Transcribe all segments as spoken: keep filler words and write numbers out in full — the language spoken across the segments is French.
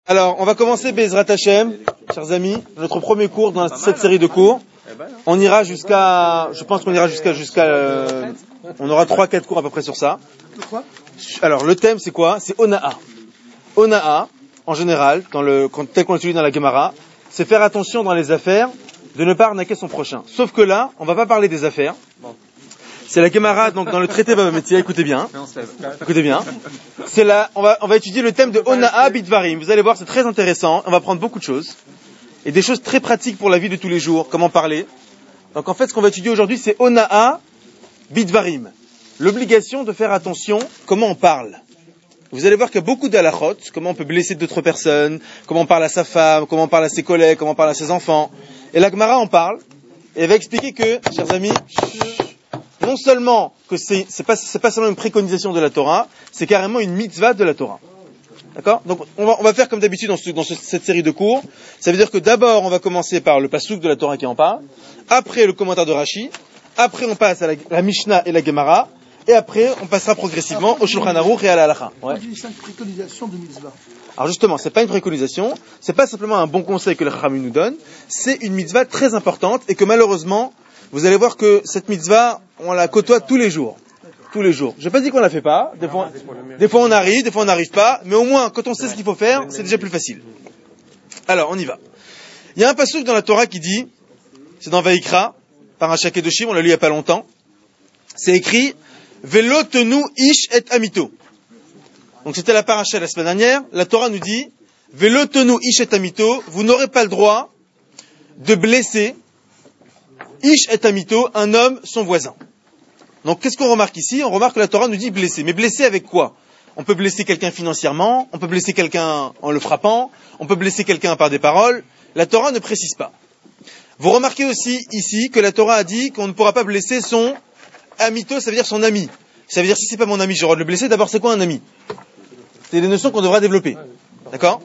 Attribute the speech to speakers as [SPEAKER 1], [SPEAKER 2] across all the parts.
[SPEAKER 1] Alors, on va commencer Bezrat Hashem, chers amis, notre premier cours dans cette série de cours. On ira jusqu'à, je pense qu'on ira jusqu'à, jusqu'à, euh, on aura trois, quatre cours à peu près sur ça. Alors, le thème c'est quoi? C'est Ona'a. Ona'a, en général, dans le, tel qu'on l'utilise dans la Gemara, c'est faire attention dans les affaires de ne pas arnaquer son prochain. Sauf que là, on va pas parler des affaires. C'est la Gemara, donc dans le traité Baba Metzia, écoutez bien. Écoutez bien. C'est là, on va, on va étudier le thème de Ona'a Bidvarim. Vous allez voir, c'est très intéressant. On va prendre beaucoup de choses. Et des choses très pratiques pour la vie de tous les jours. Comment parler. Donc en fait, ce qu'on va étudier aujourd'hui, c'est Ona'a Bidvarim. L'obligation de faire attention comment on parle. Vous allez voir qu'il y a beaucoup d'halachot, comment on peut blesser d'autres personnes, comment on parle à sa femme, comment on parle à ses collègues, comment on parle à ses enfants. Et la Gemara en parle, et elle va expliquer que, chers amis, non seulement que c'est, c'est pas, c'est pas seulement une préconisation de la Torah, c'est carrément une mitzvah de la Torah. D'accord? Donc, on va, on va faire comme d'habitude dans, ce, dans ce, cette série de cours. Ça veut dire que d'abord, on va commencer par le pasuk de la Torah qui en parle, après le commentaire de Rashi, après on passe à la, la Mishnah et la Gemara, et après, on passera progressivement au Shulchan Aruch et à la Halacha. Ouais.
[SPEAKER 2] C'est une préconisation de mitzvah.
[SPEAKER 1] Alors justement, c'est pas une préconisation, c'est pas simplement un bon conseil que les Chachamim nous donnent, c'est une mitzvah très importante et que malheureusement, vous allez voir que cette mitzvah, on la côtoie tous les jours. Tous les jours. Je n'ai pas dit qu'on la fait pas, des fois, des fois on arrive, des fois on n'arrive pas, mais au moins, quand on sait ce qu'il faut faire, c'est déjà plus facile. Alors, on y va. Il y a un pasuk dans la Torah qui dit, c'est dans Vaïkra, par un Shakedoshim, on l'a lu il y a pas longtemps, c'est écrit, Velo tenu ish et amito. Donc c'était la paracha la semaine dernière. La Torah nous dit, Velo tenu ish et amito, vous n'aurez pas le droit de blesser ish et amito, un homme, son voisin. Donc qu'est-ce qu'on remarque ici? On remarque que la Torah nous dit blesser. Mais blesser avec quoi? On peut blesser quelqu'un financièrement, on peut blesser quelqu'un en le frappant, on peut blesser quelqu'un par des paroles. La Torah ne précise pas. Vous remarquez aussi ici que la Torah a dit qu'on ne pourra pas blesser son amito, ça veut dire son ami. Ça veut dire si c'est pas mon ami, j'ai le droit de le blesser. D'abord, c'est quoi un ami? C'est des notions qu'on devra développer. D'accord?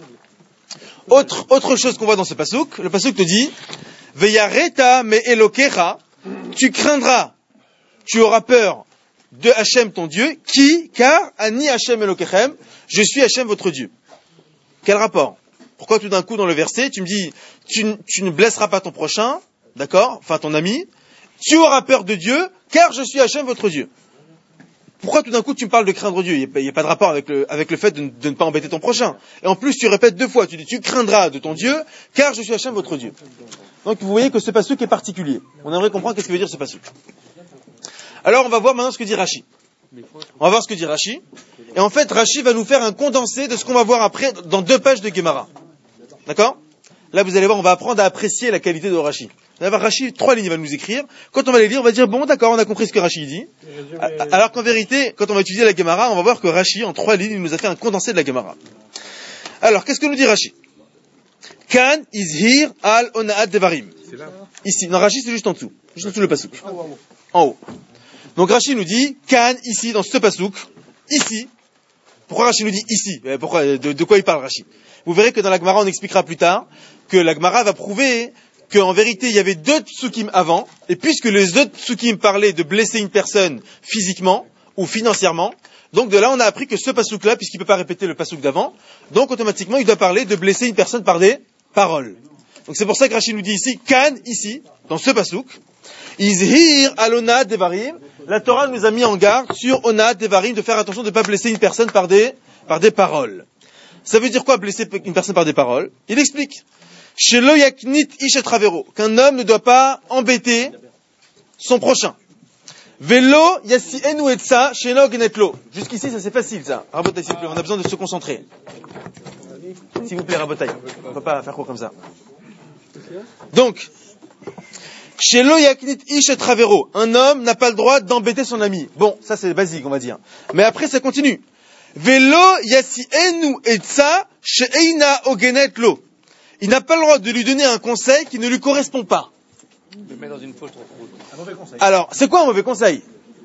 [SPEAKER 1] Autre, autre chose qu'on voit dans ce pasuk, le pasuk te dit, Veyareta me elokecha, tu craindras, tu auras peur de Hachem ton Dieu, qui, car, ani Hachem elokechem, je suis Hachem votre Dieu. Quel rapport? Pourquoi tout d'un coup dans le verset, tu me dis, tu, tu ne blesseras pas ton prochain, d'accord? Enfin ton ami, tu auras peur de Dieu, car je suis Hachem votre Dieu. Pourquoi tout d'un coup tu me parles de craindre Dieu? Il n'y a, a pas de rapport avec le, avec le fait de, de ne pas embêter ton prochain. Et en plus tu répètes deux fois, tu dis tu craindras de ton Dieu, car je suis Hachem votre Dieu. Donc vous voyez que ce pasuk est particulier. On aimerait comprendre qu'est-ce que veut dire ce pasuk. Alors on va voir maintenant ce que dit Rashi. On va voir ce que dit Rashi. Et en fait Rashi va nous faire un condensé de ce qu'on va voir après dans deux pages de Gemara. D'accord? Là vous allez voir, on va apprendre à apprécier la qualité de Rashi. On va voir Rashi, trois lignes, il va nous écrire. Quand on va les lire, on va dire, bon, d'accord, on a compris ce que Rashi dit. Alors qu'en vérité, quand on va étudier la Gemara, on va voir que Rashi, en trois lignes, il nous a fait un condensé de la Gemara. Alors, qu'est-ce que nous dit Rashi? Kan izhir al ona'at devarim. Ici. Non, Rashi, c'est juste en dessous. Juste en dessous le pasuk. En haut. Donc Rashi nous dit, Kan, ici, dans ce pasuk, ici. Pourquoi Rashi nous dit ici? Pourquoi, de, de quoi il parle Rashi? Vous verrez que dans la Gemara, on expliquera plus tard que la Gemara va prouver qu'en vérité, il y avait deux psukim avant, et puisque les deux psukim parlaient de blesser une personne physiquement ou financièrement, donc de là, on a appris que ce pasuk-là, puisqu'il ne peut pas répéter le pasuk d'avant, donc automatiquement, il doit parler de blesser une personne par des paroles. Donc c'est pour ça que Rashi nous dit ici, Kan, ici, dans ce pasuk, Izhir al ona'at devarim, la Torah nous a mis en garde sur ona'at devarim, de faire attention de ne pas blesser une personne par des, par des paroles. Ça veut dire quoi, blesser une personne par des paroles? Il explique. Shelo yaknit ish et travero, qu'un homme ne doit pas embêter son prochain. Velo yassi enu etsa sheno gnetlo. Jusqu'ici, ça c'est facile, ça. Rabotai, s'il vous plaît, on a besoin de se concentrer. S'il vous plaît, Rabotai. On ne peut pas faire quoi comme ça. Donc, Shelo yaknit ish et travero. Un homme n'a pas le droit d'embêter son ami. Bon, ça c'est basique, on va dire. Mais après, ça continue. Velo yassi enu etsa sheina ogenetlo. Il n'a pas le droit de lui donner un conseil qui ne lui correspond pas.
[SPEAKER 3] Le mettre dans une fausse route.
[SPEAKER 2] Un mauvais conseil.
[SPEAKER 1] Alors, c'est quoi un mauvais conseil?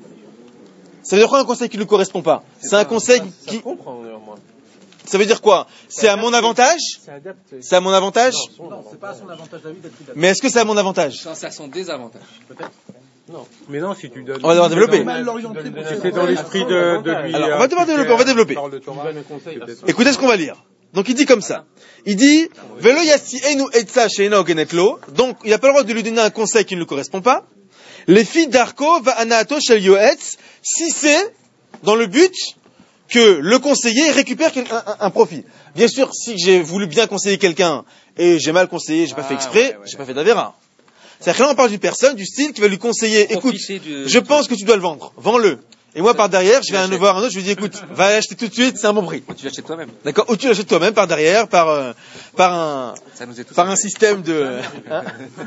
[SPEAKER 1] Ça veut dire quoi un conseil qui ne lui correspond pas? C'est, c'est un conseil
[SPEAKER 3] ça,
[SPEAKER 1] qui...
[SPEAKER 3] Ça comprend, moi.
[SPEAKER 1] Ça veut dire quoi? C'est, c'est à mon avantage?
[SPEAKER 3] C'est adapté.
[SPEAKER 1] C'est à mon avantage?
[SPEAKER 2] Non, non, c'est pas à son avantage David d'être adapté.
[SPEAKER 1] Mais est-ce que c'est à mon avantage?
[SPEAKER 4] Non, c'est à son désavantage.
[SPEAKER 2] Peut-être.
[SPEAKER 3] Non. Mais non, si tu donnes...
[SPEAKER 1] On va devoir développer.
[SPEAKER 3] C'est dans l'esprit de, de lui...
[SPEAKER 1] Alors, on va devoir développer, on va développer. Écoutez ce qu'on va lire. Donc il dit comme ça. Il dit, Velo yasienu etza she'ena ogenet lo. Donc il n'a pas le droit de lui donner un conseil qui ne lui correspond pas. Les filles d'Arko va anato shel yoetz, si c'est dans le but que le conseiller récupère un, un, un profit. Bien sûr, si j'ai voulu bien conseiller quelqu'un et j'ai mal conseillé, j'ai pas ah, fait exprès, ouais, ouais. j'ai pas fait d'avéra. C'est-à-dire que là on parle d'une personne, du style qui va lui conseiller, écoute, du... je pense que tu dois le vendre, vends-le. Et moi, par derrière, je vais aller voir un autre, je lui dis, écoute, va l'acheter tout de suite, c'est un bon prix.
[SPEAKER 3] Ou tu l'achètes toi-même.
[SPEAKER 1] D'accord? Ou tu l'achètes toi-même, par derrière, par, euh, par un, par un système de, hein?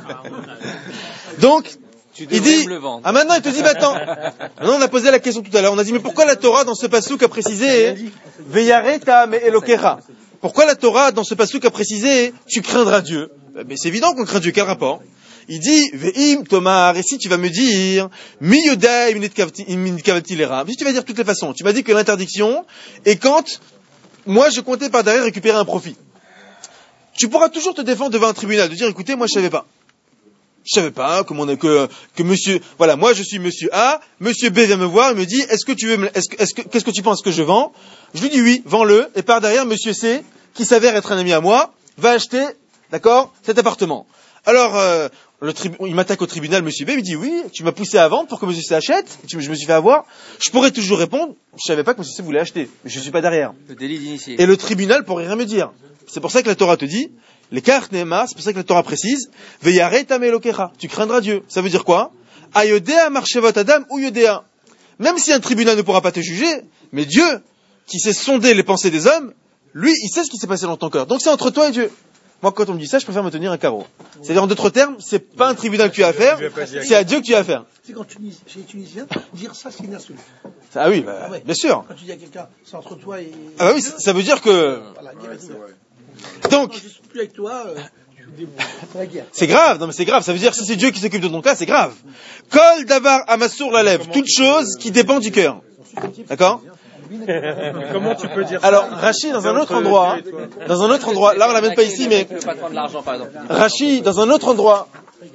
[SPEAKER 1] Donc, il dit, ah maintenant il te dit, bah attends, maintenant on a posé la question tout à l'heure, on a dit, mais pourquoi la Torah dans ce passouk a précisé, Veyareta me elokera? Pourquoi la Torah dans ce passouk a précisé, tu craindras Dieu? Mais c'est évident qu'on craint Dieu, quel rapport? Il dit, Ve'im Tomar, et si tu vas me dire, Mi Yoda Iminitkavaltilera, si tu vas dire de toutes les façons, tu m'as dit que l'interdiction est quand, moi je comptais par derrière récupérer un profit. Tu pourras toujours te défendre devant un tribunal, de dire, écoutez, moi je savais pas. Je savais pas que, mon, que, que monsieur, voilà, moi je suis monsieur A, monsieur B vient me voir et me dit, est-ce que tu veux, me, est-ce que, est-ce que, qu'est-ce que tu penses que je vends? Je lui dis oui, vends-le, et par derrière, monsieur C, qui s'avère être un ami à moi, va acheter, d'accord, cet appartement. Alors, euh, le tribu- il m'attaque au tribunal, monsieur B, il me dit oui, tu m'as poussé à vendre pour que monsieur C achète, je me suis fait avoir. Je pourrais toujours répondre, je savais pas que monsieur C voulait acheter, mais je suis pas derrière.
[SPEAKER 3] Le délit d'initié.
[SPEAKER 1] Et le tribunal pourrait rien me dire. C'est pour ça que la Torah te dit, les cartes Nehemar, c'est pour ça que la Torah précise, Veyareta me elokecha, tu craindras Dieu. Ça veut dire quoi? Ayodea marchevot adam ou yodea. Même si un tribunal ne pourra pas te juger, mais Dieu, qui sait sonder les pensées des hommes, lui, il sait ce qui s'est passé dans ton cœur. Donc c'est entre toi et Dieu. Moi, quand on me dit ça, je préfère me tenir un carreau. C'est-à-dire, en d'autres termes, c'est pas un tribunal que tu as à faire, c'est à Dieu que tu as à faire.
[SPEAKER 2] C'est quand tu dis, chez les Tunisiens, dire ça, c'est une insulte.
[SPEAKER 1] Ah oui, bah, ah ouais. Bien sûr.
[SPEAKER 2] Quand tu dis à quelqu'un, c'est entre toi et...
[SPEAKER 1] Ah bah oui, ça veut dire que... Voilà, donc...
[SPEAKER 2] Quand je suis plus avec toi, euh,
[SPEAKER 1] c'est grave, non mais c'est grave, ça veut dire que si c'est Dieu qui s'occupe de ton cas, c'est grave. Kol davar amasour la lèvre, toute chose qui dépend du cœur. D'accord?
[SPEAKER 4] Comment tu peux dire
[SPEAKER 1] ça? Alors, Rachi, dans un autre endroit, dans un autre endroit, là on l'amène pas ici, mais Rachi, dans un autre endroit,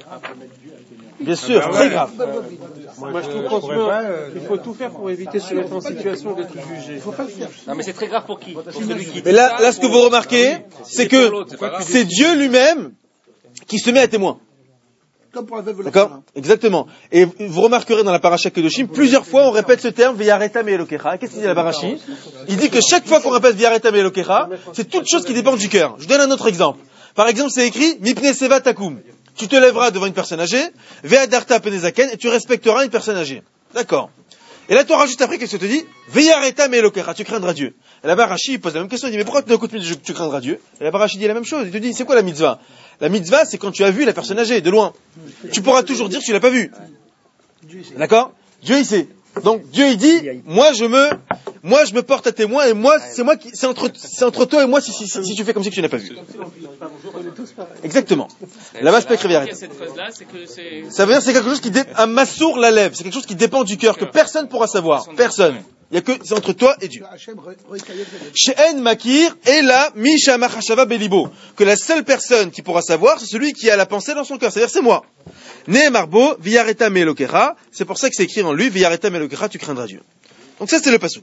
[SPEAKER 1] bien sûr, très grave.
[SPEAKER 4] Moi, je trouve franchement qu'il faut tout faire pour éviter de se mettre en situation d'être jugé.
[SPEAKER 3] Non, mais c'est très grave pour qui? Pour celui qui
[SPEAKER 1] mais là, là, ce que vous remarquez, c'est que c'est Dieu lui-même qui se met à témoin.
[SPEAKER 2] Comme pour la veuve.
[SPEAKER 1] D'accord? Exactement. Et vous remarquerez dans la paracha Kedoshim, plusieurs fois on répète ce terme, Veyareta me elokecha. Qu'est-ce qu'il dit la parachi? Il dit que chaque fois qu'on répète Veyareta me elokecha, c'est toute chose qui dépend du cœur. Je donne un autre exemple. Par exemple, c'est écrit, Mipne seva takum. Tu te lèveras devant une personne âgée, Ve'adarta penezaken, et tu respecteras une personne âgée. D'accord. Et la Torah, juste après, qu'est-ce que te dit? Veyareta me elokecha, tu craindras Dieu. Et la Barachi, il pose la même question, il dit, mais pourquoi tu n'écoutes plus, tu craindras Dieu? Et la Barachi dit la même chose, il te dit, c'est quoi la mitzvah? La mitzvah, c'est quand tu as vu la personne âgée, de loin. Tu pourras toujours dire que tu l'as pas vue. D'accord? Dieu, il sait. Donc, Dieu, il dit, moi, je me, moi, je me porte à témoin, et moi, c'est moi qui, c'est entre, c'est entre toi et moi si, si, si, si tu fais comme si que tu n'as pas vu. Exactement. Là-bas, je peux écrire arrête. Ça veut dire, c'est quelque chose qui, dé... un massour la lève. C'est quelque chose qui dépend du cœur, que personne pourra savoir. Personne. Il y a que, c'est entre toi et Dieu. She'en makir et la misha machashava belibo. Que la seule personne qui pourra savoir, c'est celui qui a la pensée dans son cœur. C'est-à-dire, c'est moi. Ne marbo, viyareta me elokecha. C'est pour ça que c'est écrit en lui, viyareta me elokecha, tu craindras Dieu. Donc ça, c'est le pasouk.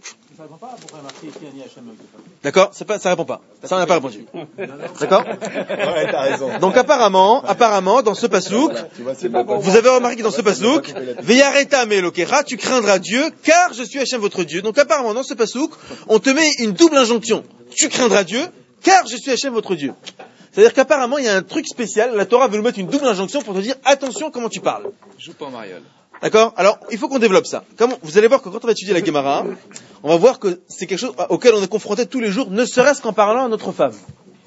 [SPEAKER 1] D'accord? C'est pas, ça répond pas. Ça, on n'a pas répondu. D'accord?
[SPEAKER 5] Ouais, t'as raison.
[SPEAKER 1] Donc apparemment, apparemment, dans ce pasouk, vous avez remarqué que dans ce pasouk, Veyareta me elokecha, tu craindras Dieu, car je suis Hachem votre Dieu. Donc apparemment, dans ce pasouk, on te met une double injonction. Tu craindras Dieu, car je suis Hachem votre Dieu. C'est-à-dire qu'apparemment, il y a un truc spécial, la Torah veut nous mettre une double injonction pour te dire, attention comment tu parles.
[SPEAKER 3] Joue pas en mariole.
[SPEAKER 1] D'accord? Alors, il faut qu'on développe ça. Comme vous allez voir que quand on va étudier la Gemara, on va voir que c'est quelque chose auquel on est confronté tous les jours, ne serait-ce qu'en parlant à notre femme.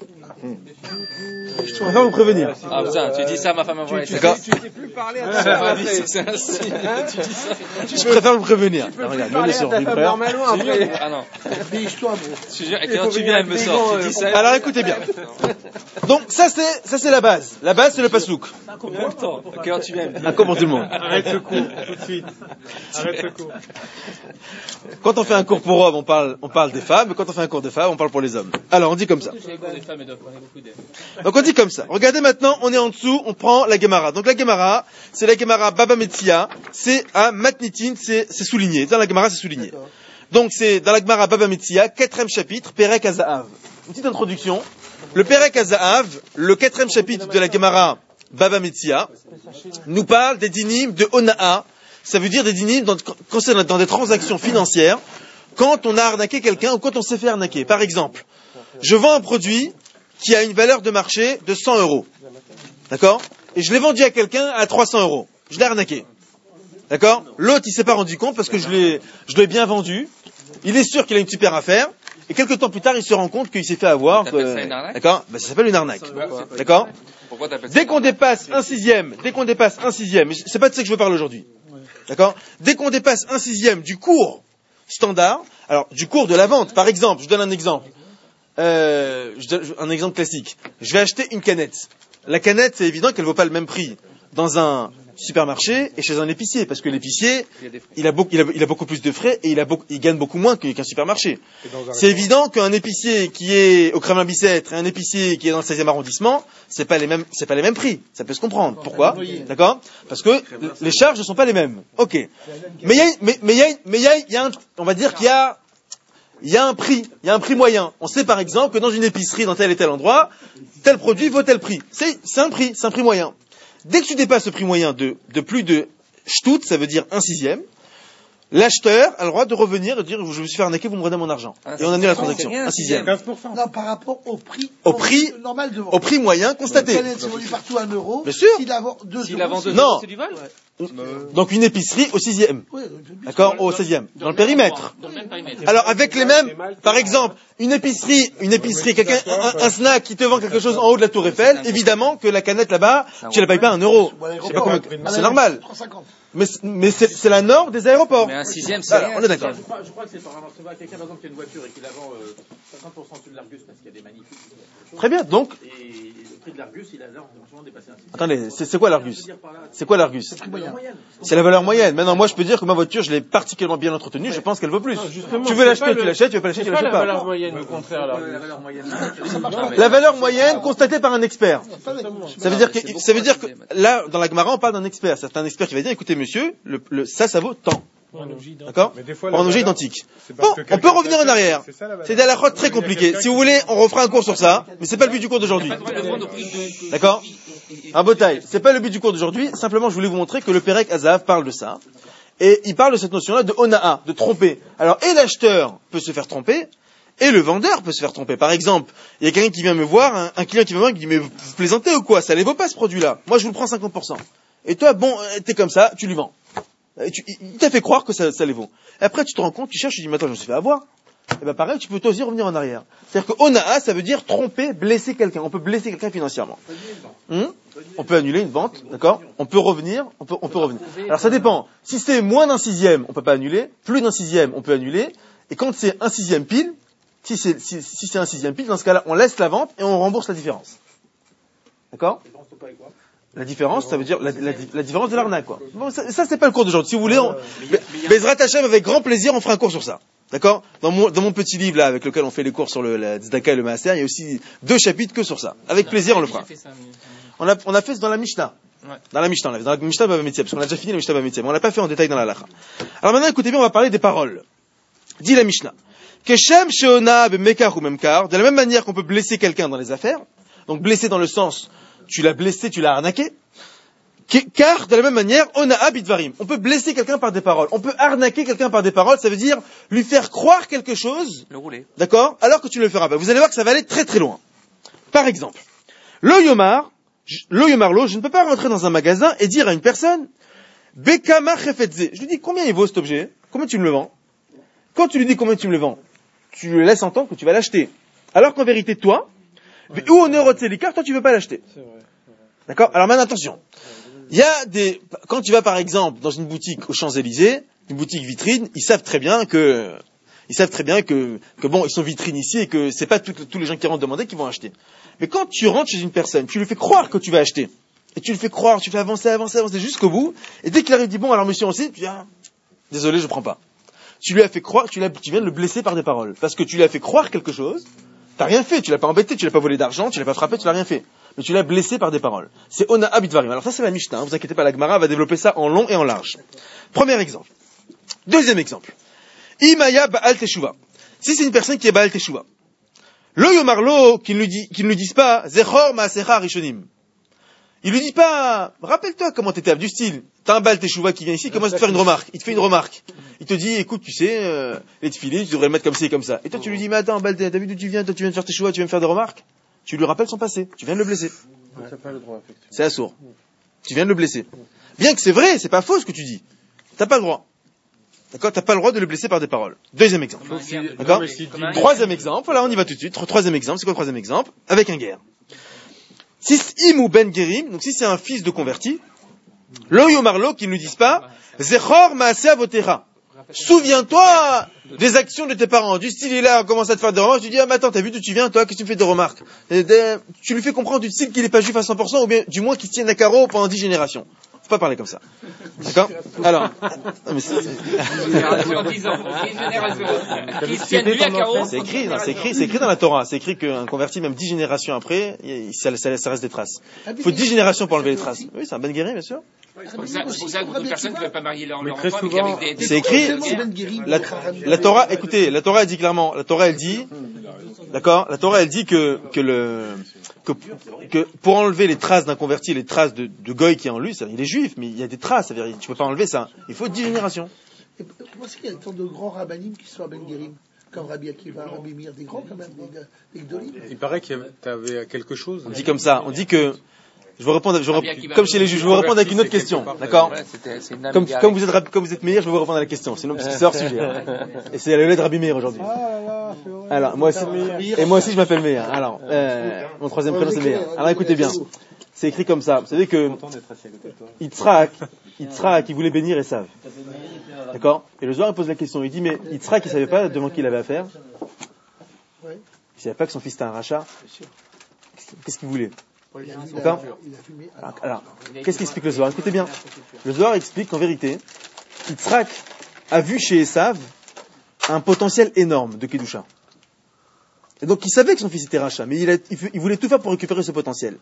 [SPEAKER 1] Je préfère vous prévenir.
[SPEAKER 3] Ah putain, tu dis ça à ma femme avant.
[SPEAKER 1] D'accord?
[SPEAKER 4] Tu sais plus parler à ta femme.
[SPEAKER 3] C'est un signe. Tu dis ça.
[SPEAKER 1] Je préfère vous prévenir.
[SPEAKER 4] Tu peux plus parler à ta femme normalement après.
[SPEAKER 3] Ah non.
[SPEAKER 2] Biche-toi, bro.
[SPEAKER 3] Je te jure, et quand tu viens, elle me sort. Tu dis ça.
[SPEAKER 1] Alors écoutez bien. Donc ça c'est ça c'est la base. La base c'est le pasouk.
[SPEAKER 3] Quand tu viens.
[SPEAKER 1] Un cours pour tout le monde.
[SPEAKER 4] Arrête ce cours tout de suite. Arrête ce cours.
[SPEAKER 1] Quand on fait un cours pour hommes, on parle on parle des femmes, et quand on fait un cours de femmes, on parle pour les hommes. Alors on dit comme ça. Donc on dit comme ça. Regardez maintenant, on est en dessous, on prend la Gemara. Donc la Gemara, c'est la Gemara Baba Metzia, c'est un Matnitin, c'est, c'est souligné. Dans la Gemara, c'est souligné. Donc c'est dans la Gemara Baba Metzia, quatrième chapitre, Perek Hazaav. une petite introduction. Le Perek HaZahav, le quatrième chapitre de la Gemara Bava Metzia, nous parle des dynimes de Ona'a. Ça veut dire des dynimes dans, quand c'est dans des transactions financières, quand on a arnaqué quelqu'un ou quand on s'est fait arnaquer. Par exemple, je vends un produit qui a une valeur de marché de cent euros. D'accord? Et je l'ai vendu à quelqu'un à trois cents euros. Je l'ai arnaqué. D'accord? L'autre, il s'est pas rendu compte parce que je l'ai, je l'ai bien vendu. Il est sûr qu'il a une super affaire. Et quelques temps plus tard, il se rend compte qu'il s'est fait avoir.
[SPEAKER 3] T'appelles
[SPEAKER 1] euh,
[SPEAKER 3] ça une arnaque?
[SPEAKER 1] D'accord? Ben, ça s'appelle une arnaque. D'accord?
[SPEAKER 3] Pourquoi t'appelles ça
[SPEAKER 1] Dès
[SPEAKER 3] une
[SPEAKER 1] qu'on
[SPEAKER 3] arnaque?
[SPEAKER 1] dépasse un sixième, dès qu'on dépasse un sixième, mais c'est pas de ça que je veux parler aujourd'hui. D'accord? Dès qu'on dépasse un sixième du cours standard, alors du cours de la vente, par exemple, je donne un exemple. Euh, je donne un exemple classique. Je vais acheter une canette. La canette, c'est évident qu'elle vaut pas le même prix dans un supermarché et chez un épicier, parce que l'épicier, il a beaucoup, il a, il a beaucoup plus de frais et il, a beaucoup, il gagne beaucoup moins qu'un supermarché. C'est évident qu'un épicier qui est au Kremlin-Bicêtre et un épicier qui est dans le seizième arrondissement, c'est pas les mêmes, c'est pas les mêmes prix. Ça peut se comprendre. Pourquoi? D'accord? Parce que les charges ne sont pas les mêmes. Ok. Mais il y a, mais, mais il y a, mais il y a, il y a un, on va dire qu'il y a, il y a un prix, il y a un prix moyen. On sait par exemple que dans une épicerie, dans tel et tel endroit, tel produit vaut tel prix. C'est, c'est un prix, c'est un prix moyen. Dès que tu dépasses ce prix moyen de, de plus de shtout, ça veut dire un sixième, l'acheteur a le droit de revenir et de dire je me suis fait arnaquer, vous me redonnez mon argent. Et on annule la transaction. Un sixième.
[SPEAKER 4] quinze pour cent.
[SPEAKER 2] Non, par rapport au prix,
[SPEAKER 1] Au prix,
[SPEAKER 2] normal de vente.
[SPEAKER 1] au prix moyen constaté.
[SPEAKER 2] Une canette, c'est vendu partout à un euro.
[SPEAKER 1] Bien sûr.
[SPEAKER 2] S'il la vend deux
[SPEAKER 3] S'il la
[SPEAKER 2] euros,
[SPEAKER 3] vend deux
[SPEAKER 1] Non.
[SPEAKER 3] euros, c'est du vol?
[SPEAKER 1] Donc une épicerie au sixième.
[SPEAKER 2] ouais,
[SPEAKER 1] D'accord? Au seizième. Dans le périmètre.
[SPEAKER 3] Dans le même périmètre.
[SPEAKER 1] Alors avec les mêmes, par exemple, une épicerie, une épicerie, quelqu'un, un, un snack qui te vend quelque chose en haut de la Tour Eiffel, évidemment que la canette là-bas, tu la payes pas un euro. Je sais pas combien- C'est normal.
[SPEAKER 2] trois cinquante.
[SPEAKER 1] Mais, mais c'est, c'est la norme des aéroports.
[SPEAKER 3] Mais un sixième, c'est
[SPEAKER 1] Alors,
[SPEAKER 3] rien.
[SPEAKER 1] on est d'accord.
[SPEAKER 5] Je crois, je crois que c'est par rapport à quelqu'un par exemple qui a une voiture et qui la vend euh, cinquante pour cent dessus de l'Argus parce qu'il y a des magnifiques choses.
[SPEAKER 1] Très bien. Donc,
[SPEAKER 5] Et le prix de l'Argus, il a largement dépassé un sixième.
[SPEAKER 1] attendez, c'est, c'est quoi l'Argus? C'est quoi l'Argus?
[SPEAKER 2] Moyen.
[SPEAKER 1] C'est la valeur moyenne. Maintenant, moi, je peux dire que ma voiture, je l'ai particulièrement bien entretenue. Je pense qu'elle vaut plus.
[SPEAKER 4] Justement,
[SPEAKER 1] Tu veux
[SPEAKER 4] c'est
[SPEAKER 1] l'acheter,
[SPEAKER 4] pas
[SPEAKER 1] tu
[SPEAKER 4] le-
[SPEAKER 1] l'achètes. Tu veux pas l'acheter, tu
[SPEAKER 4] C'est pas
[SPEAKER 1] l'achètes
[SPEAKER 4] la
[SPEAKER 1] pas.
[SPEAKER 4] valeur moyenne, au contraire, là.
[SPEAKER 5] La valeur moyenne.
[SPEAKER 1] La valeur moyenne constatée par un expert. Ça veut dire que, ça veut dire que là, dans la Gemara, on parle d'un expert. C'est un expert qui va dire, écoutez, monsieur, le, le, ça, ça vaut tant. D'accord?
[SPEAKER 6] Mais des fois,
[SPEAKER 1] Pour un
[SPEAKER 6] la
[SPEAKER 1] objet
[SPEAKER 6] valeur,
[SPEAKER 1] identique.
[SPEAKER 6] c'est parce
[SPEAKER 1] Bon,
[SPEAKER 6] que
[SPEAKER 1] on
[SPEAKER 6] quelqu'un
[SPEAKER 1] peut revenir en
[SPEAKER 6] t'achète,
[SPEAKER 1] arrière.
[SPEAKER 6] c'est ça, la valeur.
[SPEAKER 1] C'est des halakhot très compliqués. Si vous voulez, on refera un cours sur ça, mais c'est pas le but du cours d'aujourd'hui. D'accord? Un beau taille. C'est pas le but du cours d'aujourd'hui. Simplement, je voulais vous montrer que le Perek HaZahav parle de ça. Et il parle de cette notion-là de ona'a, de tromper. Alors, et l'acheteur peut se faire tromper, et le vendeur peut se faire tromper. Par exemple, il y a quelqu'un qui vient me voir, un, un client qui vient me voir, qui dit, mais vous plaisantez ou quoi? Ça les vaut pas ce produit-là. Moi, je vous le prends cinquante pour cent. Et toi, bon, t'es comme ça, tu lui vends. Et tu, il t'a fait croire que ça, ça les vaut. Et après, tu te rends compte, tu cherches, tu dis, mais attends, je me suis fait avoir. Et ben pareil, tu peux toi aussi revenir en arrière. C'est-à-dire que ona'a, ça veut dire tromper, blesser quelqu'un. On peut blesser quelqu'un financièrement. Hum on peut annuler une vente, d'accord? On peut revenir, on peut, on peut revenir. Alors ça dépend. Si c'est moins d'un sixième, on peut pas annuler. Plus d'un sixième, on peut annuler. Et quand c'est un sixième pile, si c'est, si, si c'est un sixième pile, dans ce cas-là, on laisse la vente et on rembourse la différence. D'accord? La différence, ça veut dire la, la, la différence de l'arnaque, quoi. Bon, ça, ça c'est pas le cours d'aujourd'hui. Si vous voulez, on, Bezrat Hashem, avec grand plaisir, on fera un cours sur ça. D'accord? Dans mon, dans mon petit livre là, avec lequel on fait les cours sur le la Tzedaka et le Maaser, il y a aussi deux chapitres que sur ça. Avec plaisir, on le fera. On a, on a fait dans la Mishnah.
[SPEAKER 3] Ouais.
[SPEAKER 1] Dans la Mishnah, dans la Mishnah Bava Metzia, parce qu'on a déjà fini la Mishnah Bava Metzia, mais on l'a pas fait en détail dans la Halacha. Alors maintenant, écoutez bien, on va parler des paroles. Dit la Mishnah. Keshem sheona b'mekar ou memkar, de la même manière qu'on peut blesser quelqu'un dans les affaires, donc blesser dans le sens, tu l'as blessé, tu l'as arnaqué, car de la même manière, ona'a bidvarim, on peut blesser quelqu'un par des paroles, on peut arnaquer quelqu'un par des paroles, ça veut dire lui faire croire quelque chose,
[SPEAKER 3] Le rouler.
[SPEAKER 1] d'accord, alors que tu ne le feras pas. Vous allez voir que ça va aller très très loin. Par exemple, le yomar, le yomarlo, je ne peux pas rentrer dans un magasin et dire à une personne, bekama chefetze, je lui dis combien il vaut cet objet, combien tu me le vends. Quand tu lui dis combien tu me le vends, tu lui laisses entendre que tu vas l'acheter. Alors qu'en vérité, toi, ou on est car toi tu veux pas l'acheter. D'accord? Alors maintenant attention. Il y a des, quand tu vas par exemple dans une boutique aux Champs-Élysées, une boutique vitrine, ils savent très bien que, ils savent très bien que, que bon, ils sont vitrines ici et que c'est pas tout, tous les gens qui rentrent demander qui vont acheter. Mais quand tu rentres chez une personne, tu lui fais croire que tu vas acheter. Et tu lui fais croire, tu fais avancer, avancer, avancer jusqu'au bout. Et dès qu'il arrive, dit bon, alors monsieur aussi, tu dis, ah, désolé, je prends pas. Tu lui as fait croire, tu, l'as, tu viens de le blesser par des paroles. Parce que tu lui as fait croire quelque chose, t'as rien fait, tu l'as pas embêté, tu l'as pas volé d'argent, tu l'as pas frappé, tu l'as rien fait. Mais tu l'as blessé par des paroles. C'est ona'a bidvarim. Alors ça c'est la Mishnah, hein, vous inquiétez pas, la Gemara va développer ça en long et en large. Premier exemple. Deuxième exemple. Imaya ba'al teshuva. Si c'est une personne qui est ba'al teshuva. Lo yomarlo, qu'il ne lui dit, qu'il ne lui dise pas, Zechor ma'asecha rishonim. Il lui dit pas, rappelle-toi comment t'étais, du style, t'as un bal teshuva qui vient ici, il commence à te faire une remarque. Il te fait une remarque. Il te dit, écoute, tu sais, euh, les tefilines, tu devrais le mettre comme ci et comme ça. Et toi, tu lui dis, mais attends, bal, t'as vu d'où tu viens, toi, tu viens de faire teshuva, tu viens me faire des remarques. Tu lui rappelles son passé. Tu viens de le blesser.
[SPEAKER 4] Ouais. T'as pas le droit, effectivement.
[SPEAKER 1] C'est assourd. Tu viens de le blesser. Bien que c'est vrai, c'est pas faux ce que tu dis. T'as pas le droit. D'accord? T'as pas le droit de le blesser par des paroles. Deuxième exemple. D'accord? Troisième exemple. Là, on y va tout de suite. Troisième exemple. C'est quoi le troisième exemple? Avec un guerre. Si im ou ben gerim, donc si c'est un fils de converti, lo yomarlo, qu'ils ne lui disent pas, zechor maaseh avotera. Souviens-toi des actions de tes parents. Du style, il est là, on commence à te faire des remarques, tu dis, ah, mais attends, t'as vu d'où tu viens, toi, qu'est-ce que tu me fais des remarques? Tu lui fais comprendre du style qu'il n'est pas juif à cent pour cent, ou bien, du moins, qu'il tienne à carreau pendant dix générations. Faut pas parler comme ça. D'accord? Alors. Non, mais c'est, c'est écrit, non, c'est écrit, c'est écrit dans la Torah. C'est écrit qu'un converti, même dix générations après, ça, ça, ça reste des traces. Il faut dix générations pour enlever les traces. Oui, c'est un ben guéri, bien sûr.
[SPEAKER 3] C'est pour ça, c'est pour ça que beaucoup de personnes ne veulent pas marier leur, leur
[SPEAKER 4] très
[SPEAKER 3] enfant
[SPEAKER 4] souvent,
[SPEAKER 3] avec des, des
[SPEAKER 1] c'est écrit, la, la Torah, écoutez, la Torah elle dit clairement, la Torah elle dit, d'accord, la Torah elle dit que, que le, que, que pour enlever les traces d'un converti, les traces de, de goy qui est en lui, ça, il est juif, mais il y a des traces, ça veut dire, tu peux pas enlever ça. Il faut dix générations.
[SPEAKER 2] Et comment c'est qu'il y a tant de grands rabbinim qui sont à Ben Guérim, comme Rabbi Akiva, Rabbi Meir, des grands quand même, des, des gdolim.
[SPEAKER 4] Il paraît qu'il y avait quelque chose.
[SPEAKER 1] On dit comme ça, on dit que, je vais répondre, je vais, comme chez les juges, je vais vous répondre avec une autre question, d'accord?
[SPEAKER 3] Ouais, c'était- c'est une
[SPEAKER 1] Comme,
[SPEAKER 3] navigation.
[SPEAKER 1] comme vous êtes, comme vous êtes meilleur, je vais vous répondre à la question, sinon, parce que c'est hors sujet. Hein. Et c'est le lait de Rabbi Meir aujourd'hui. Alors, moi aussi, et moi aussi je m'appelle Meir. Alors, euh, mon troisième prénom c'est Meir. Alors écoutez bien. C'est écrit comme ça. Vous savez que, Yitzhak, Yitzhak, il voulait bénir Esav. D'accord? Et le Zohar, il pose la question. Il dit, mais Yitzhak, il savait pas devant qui il avait affaire. Il savait pas que son fils était un rachat. Qu'est-ce qu'il voulait? D'accord? Alors, qu'est-ce qu'explique le Zohar? Écoutez bien. Le Zohar explique qu'en vérité, Yitzhak a vu chez Esav un potentiel énorme de Kedusha. Et donc, il savait que son fils était rachat, mais il, a, il, il voulait tout faire pour récupérer ce potentiel.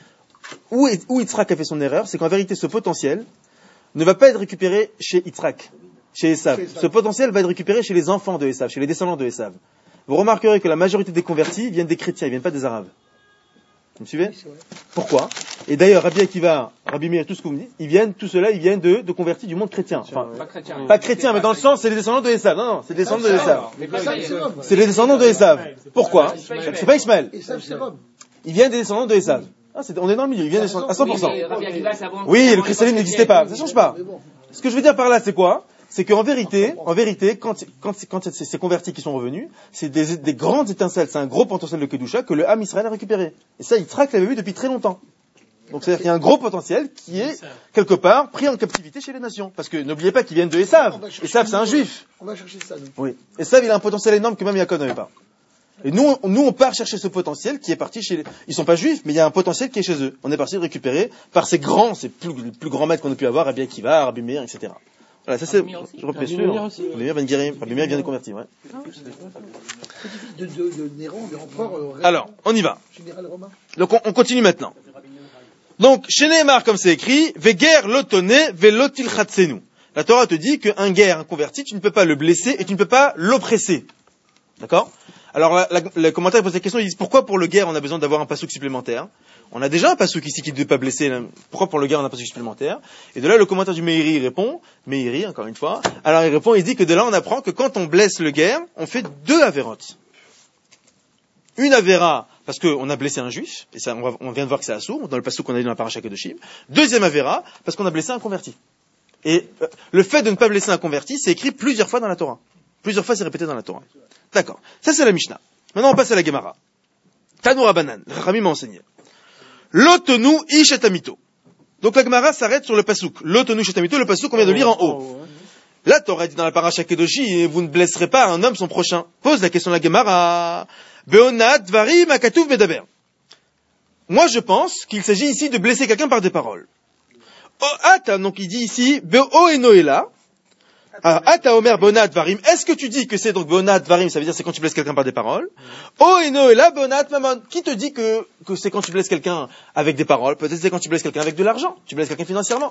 [SPEAKER 1] Où, est, où Yitzhak a fait son erreur, c'est qu'en vérité, ce potentiel ne va pas être récupéré chez Yitzhak, chez Esav. Ce potentiel va être récupéré chez les enfants de Esav, chez les descendants de Esav. Vous remarquerez que la majorité des convertis viennent des chrétiens, ils viennent pas des arabes. Vous me suivez? Pourquoi? Et d'ailleurs, Rabbi Akiva, Rabbi Meir, tout ce que vous me dites, ils viennent, tout cela, ils viennent de, de convertis du monde chrétien. Enfin,
[SPEAKER 3] Pas chrétien.
[SPEAKER 1] pas chrétien, mais dans le sens, c'est les descendants de Esav. Non, non, c'est les descendants de Esav.
[SPEAKER 2] Esav,
[SPEAKER 1] C'est les descendants de Esav. Pourquoi? C'est pas Ismaël.
[SPEAKER 2] c'est Rome.
[SPEAKER 1] Ils viennent des descendants de Esav. Ah, c'est, on est dans le milieu, ils viennent des descendants à cent pour cent.
[SPEAKER 3] Rabbi Akiva, c'est avant-
[SPEAKER 1] Oui, le christianisme n'existait pas. Ça change pas. Ce que je veux dire par là, c'est quoi? C'est qu'en vérité, en vérité, quand, quand, quand c'est ces convertis qui sont revenus, c'est des, des grandes étincelles, c'est un gros potentiel de Kedusha que le Ham Israël a récupéré. Et ça, Yitzhak l'avait vu depuis très longtemps. Donc c'est-à-dire qu'il y a un gros potentiel qui est, quelque part, pris en captivité chez les nations. Parce que n'oubliez pas qu'ils viennent de Esav. Esav, c'est un juif.
[SPEAKER 2] On va chercher ça, nous.
[SPEAKER 1] Oui. Esav, il a un potentiel énorme que même Yaakov n'avait pas. Et nous, on, nous, on part chercher ce potentiel qui est parti chez les... Ils sont pas juifs, mais il y a un potentiel qui est chez eux. On est parti le récupérer par ces grands, ces plus, les plus grands maîtres qu'on a pu avoir, Rabbi Akiva, Rabbi Meir, et cetera. Voilà, ça c'est, je reprends sûr. Rabbi Meir Ben Guérim, Rabbi Meir vient de convertir, ouais.
[SPEAKER 2] De, de, de Néron, de l'empereur. Euh,
[SPEAKER 1] Alors, on y va.
[SPEAKER 2] Général romain.
[SPEAKER 1] Donc on, on continue maintenant. Donc, chez Nehemar, comme c'est écrit, Veger lotone velotil chatsenu. La Torah te dit qu'un guerre, un converti, tu ne peux pas le blesser et tu ne peux pas l'oppresser. D'accord? Alors, la, la, le commentaire pose la question, ils disent, pourquoi pour le guerre on a besoin d'avoir un passouk supplémentaire? On a déjà un passouk ici qui ne doit pas blesser, là. Pourquoi pour le guerre on a un passouk supplémentaire? Et de là, le commentaire du Meiri répond, Meiri, encore une fois, alors il répond, il dit que de là on apprend que quand on blesse le guerre, on fait deux avérotes. Une avéra, parce qu'on a blessé un juif, et ça, on, va, on vient de voir que c'est assourd, dans le passouk qu'on a dit dans la paracha Kedoshim. Deuxième avéra, parce qu'on a blessé un converti. Et euh, le fait de ne pas blesser un converti, c'est écrit plusieurs fois dans la Torah. Plusieurs fois, c'est répété dans la Torah. D'accord. Ça, c'est la Mishnah. Maintenant, on passe à la Gemara. Tanoura Banan. Le Rami m'a enseigné. L'otonu ishatamito. Donc, la Gemara s'arrête sur le passouk. L'otonu ishatamito, le passouk qu'on vient de lire en haut. La Torah dit dans la paracha Kedoshi, vous ne blesserez pas un homme son prochain. Pose la question de la Gemara. Beonat varim akatuv medaber. Moi, je pense qu'il s'agit ici de blesser quelqu'un par des paroles. Oh, ata, donc il dit ici, Beo enoela. Ata omer bonat varim. Est-ce que tu dis que c'est donc bonat varim, ça veut dire c'est quand tu blesses quelqu'un par des paroles? Oh enoela bonat mamon. Qui te dit que, que c'est quand tu blesses quelqu'un avec des paroles? Peut-être c'est quand tu blesses quelqu'un avec de l'argent. Tu blesses quelqu'un financièrement.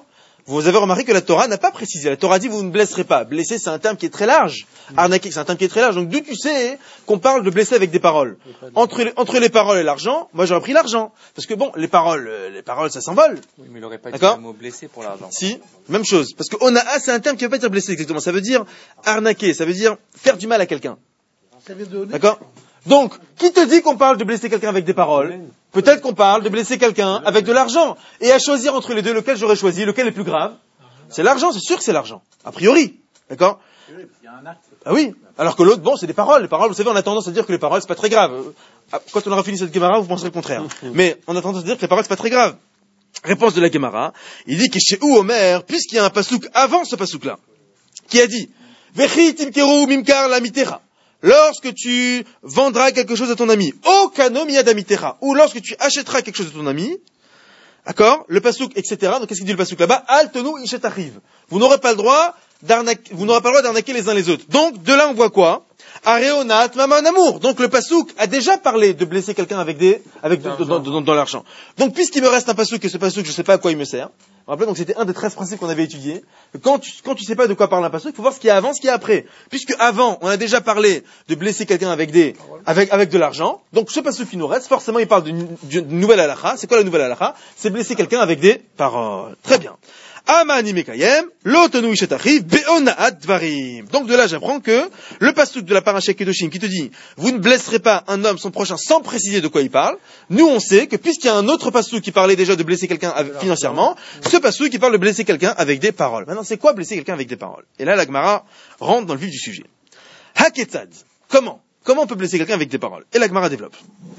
[SPEAKER 1] vous avez remarqué que la Torah n'a pas précisé. La Torah dit vous ne blesserez pas. Blesser, c'est un terme qui est très large. Arnaquer, c'est un terme qui est très large. Donc d'où tu sais qu'on parle de blesser avec des paroles. Entre les, entre les paroles et l'argent, moi j'aurais pris l'argent. Parce que bon, les paroles, euh, les paroles ça s'envole.
[SPEAKER 6] Oui, mais il n'aurait pas dit
[SPEAKER 1] D'accord
[SPEAKER 6] le mot blessé pour l'argent.
[SPEAKER 1] Si, même chose. Parce que onaa, c'est un terme qui ne veut pas dire blesser exactement. Ça veut dire arnaquer, ça veut dire faire du mal à quelqu'un.
[SPEAKER 2] Ça vient de donner.
[SPEAKER 1] D'accord? Donc, qui te dit qu'on parle de blesser quelqu'un avec des paroles? Peut-être qu'on parle de blesser quelqu'un avec de l'argent. Et à choisir entre les deux, lequel j'aurais choisi, lequel est plus grave? C'est l'argent, c'est sûr que c'est l'argent. A priori. D'accord?
[SPEAKER 5] Il y a un acte.
[SPEAKER 1] Ah oui. Alors que l'autre, bon, c'est des paroles. Les paroles, vous savez, on a tendance à dire que les paroles, c'est pas très grave. Quand on aura fini cette Gemara, vous penserez le contraire. Mais on a tendance à dire que les paroles, c'est pas très grave. Réponse de la Gemara. Il dit que chez ou Omer, puisqu'il y a un pasouk avant ce pasouk-là, qui a dit, Vechi timkeru mimkar la mitera. Lorsque tu vendras quelque chose à ton ami, okano miyadamitera, ou lorsque tu achèteras quelque chose à ton ami, d'accord, le pasouk, et cetera. Donc qu'est-ce qu'il dit le pasouk là-bas? Altonu ishet arrive. Vous n'aurez pas le droit d'arnaquer, vous n'aurez pas le droit d'arnaquer les uns les autres. Donc de là on voit quoi? Areonat maman amour. Donc le pasouk a déjà parlé de blesser quelqu'un avec des, avec dans, dans, dans, dans l'argent. Donc puisqu'il me reste un pasouk et ce pasouk, je sais pas à quoi il me sert. Vous vous rappelez, donc c'était un des treize principes qu'on avait étudiés. Quand tu, quand tu sais pas de quoi parle un pasouk, il faut voir ce qu'il y a avant, ce qu'il y a après. Puisque avant, on a déjà parlé de blesser quelqu'un avec des, avec, avec de l'argent. Donc ce pasouk qui nous reste, forcément il parle d'une, d'une nouvelle halakha. C'est quoi la nouvelle halakha? C'est blesser quelqu'un avec des paroles. Très bien. Amani mekayem, l'otonu ishetachiv, be'onaat dvarim. Donc de là, j'apprends que le pasouk de la paracha Kedoshim qui te dit, vous ne blesserez pas un homme son prochain sans préciser de quoi il parle. Nous, on sait que puisqu'il y a un autre pasouk qui parlait déjà de blesser quelqu'un avec, financièrement, ce pasouk qui parle de blesser quelqu'un avec des paroles. Maintenant, c'est quoi blesser quelqu'un avec des paroles? Et là, la Gemara rentre dans le vif du sujet. Haketzad. Comment? Comment on peut blesser quelqu'un avec des paroles? Et la Gemara développe.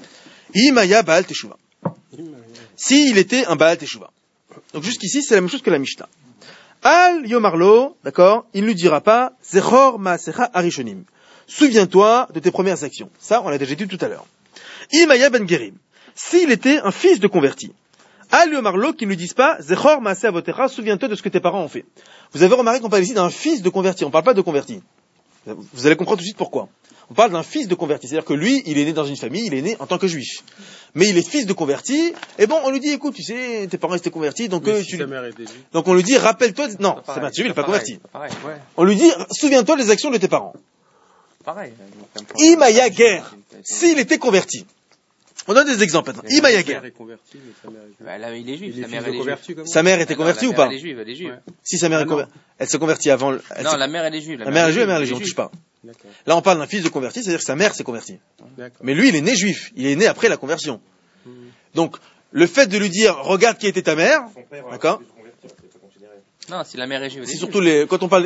[SPEAKER 1] Imaya Baal Teshuva. S'il était un Baal Teshuva. Donc jusqu'ici, c'est la même chose que la Mishnah. Al Yomarlo, d'accord, il ne lui dira pas Zechor Maasecha Arishonim. Souviens-toi de tes premières actions. Ça, on l'a déjà dit tout à l'heure. Imaya Ben Gerim. S'il était un fils de converti. Al Yomarlo, qu'il ne lui dise pas Zechor Maasecha Avotecha, souviens-toi de ce que tes parents ont fait. Vous avez remarqué qu'on parle ici d'un fils de converti, on ne parle pas de converti. Vous allez comprendre tout de suite pourquoi. On parle d'un fils de converti, c'est-à-dire que lui, il est né dans une famille, il est né en tant que juif. Mais il est fils de converti, et bon, on lui dit, écoute, tu sais, tes parents étaient convertis, donc euh,
[SPEAKER 4] si
[SPEAKER 1] tu...
[SPEAKER 4] sa mère était juive.
[SPEAKER 1] Donc on lui dit, rappelle-toi, de... non,
[SPEAKER 6] Pas
[SPEAKER 1] c'est
[SPEAKER 6] pareil,
[SPEAKER 1] pas juif, il n'est pas
[SPEAKER 6] pareil,
[SPEAKER 1] converti.
[SPEAKER 6] Pareil, ouais.
[SPEAKER 1] On lui dit, souviens-toi des actions de tes parents.
[SPEAKER 6] Pareil.
[SPEAKER 1] Imaya guerre, s'il était converti. On donne des exemples maintenant. Imaya
[SPEAKER 4] Sa
[SPEAKER 1] guerre.
[SPEAKER 4] mère est convertie, mais sa mère est juive.
[SPEAKER 6] Bah, là, il est juif.
[SPEAKER 4] Il est
[SPEAKER 6] Sa
[SPEAKER 4] fils
[SPEAKER 6] mère,
[SPEAKER 4] de
[SPEAKER 6] elle est juive.
[SPEAKER 4] converti, comme
[SPEAKER 1] Sa mère était
[SPEAKER 6] Ah non,
[SPEAKER 1] convertie
[SPEAKER 6] la
[SPEAKER 1] ou
[SPEAKER 6] mère,
[SPEAKER 1] pas?
[SPEAKER 6] Elle est juive, elle est juive.
[SPEAKER 4] Ouais.
[SPEAKER 1] Si sa mère
[SPEAKER 4] Ah
[SPEAKER 1] est
[SPEAKER 4] non.
[SPEAKER 1] convertie, elle s'est convertie avant. le- elle
[SPEAKER 6] Non,
[SPEAKER 1] s'est-
[SPEAKER 6] la mère, elle est juive.
[SPEAKER 1] La mère est juive, la mère est
[SPEAKER 6] elle
[SPEAKER 1] juive, on touche pas.
[SPEAKER 4] D'accord.
[SPEAKER 1] Là, on parle d'un fils de converti, c'est-à-dire que sa mère s'est convertie.
[SPEAKER 4] D'accord.
[SPEAKER 1] Mais lui, il est né juif. Il est né après la conversion. Donc, le fait de lui dire, regarde qui était ta mère, d'accord?
[SPEAKER 6] Non, si la mère est juive, elle est
[SPEAKER 1] C'est
[SPEAKER 6] juive.
[SPEAKER 1] surtout les, quand on parle,